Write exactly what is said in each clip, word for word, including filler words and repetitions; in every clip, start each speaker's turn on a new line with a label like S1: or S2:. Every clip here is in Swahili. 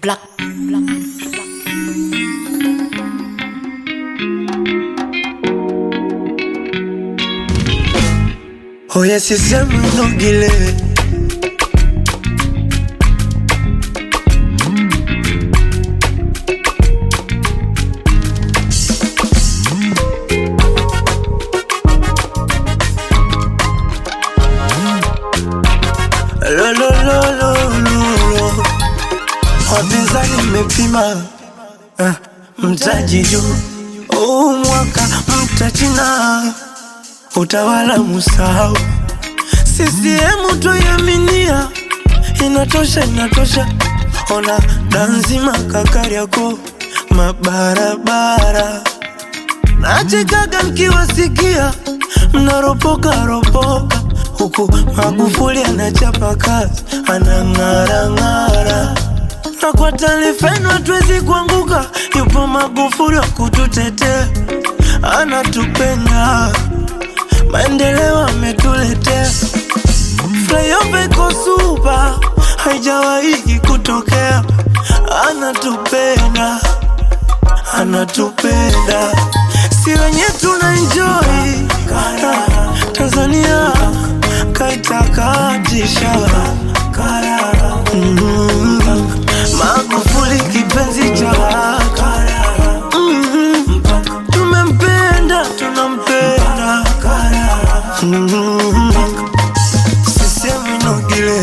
S1: black, black, black.
S2: Oh yes, it's a monogile. Lo lo lo lo lo, wapinzani mmepima eh, mtaji juu. Oh mwaka mtachina, utawala musahau. C C M tuyaminia, inatosha inatosha. Ona danzima Kariakoo mabarabara. Nachekaga mkiwasikia mnaropoka ropoka, huku Magufuli anachapa kazi anang'ara ng'ara. Na kwa taarifa yenu hatuwezi kuanguka, yupo Magufuli wa kututetea. Anatupenda, maendeleo ametuletea. Flyover iko super, haijawahi kutokea. Anatupenda, anatupenda, si wenye tuna enjoy. Tanzania kaitakatisha. mm-hmm. Magufuli kipenzi cha mm-hmm. Tumempenda, tunampenda. mm-hmm. Sisemi inogile.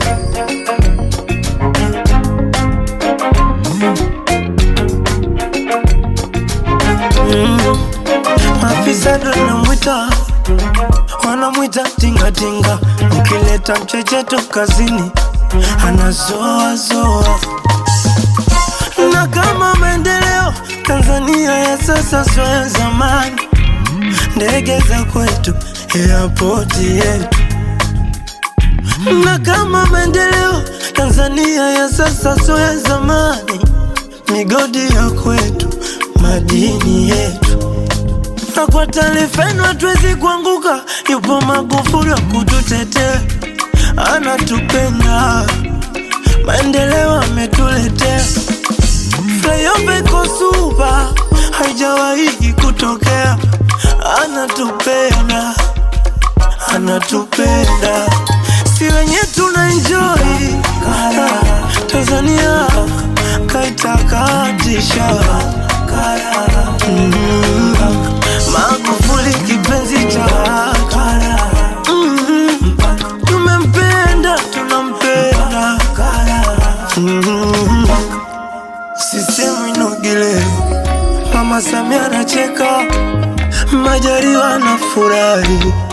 S2: mm-hmm. Mafisa ndo wanamwita, wanamwita tinga tinga. Ukileta mchecheto kazini anazoa zoa. Na kama maendeleo Tanzania ya sasa sio ya zamani. Ndege za kwetu, airport yetu. Na kama maendeleo Tanzania ya sasa sio ya zamani. Migodi ya kwetu, madini yetu. Na kwa taarifa yenu hatuwezi kuanguka, yupo Magufuli wa kututetea. Anatupenda, maendeleo ametuletea. Flyover iko super, haijawahi kutokea. Anatupenda, anatupenda, si wenye tuna enjoy. Tanzania kaitakatisha. mm-hmm. Magufuli kipenzi cha mm-hmm. Tumempenda, tunampenda. mm-hmm. Sisemi inogile. Mama Samia anacheka, Majaliwa anafurahi.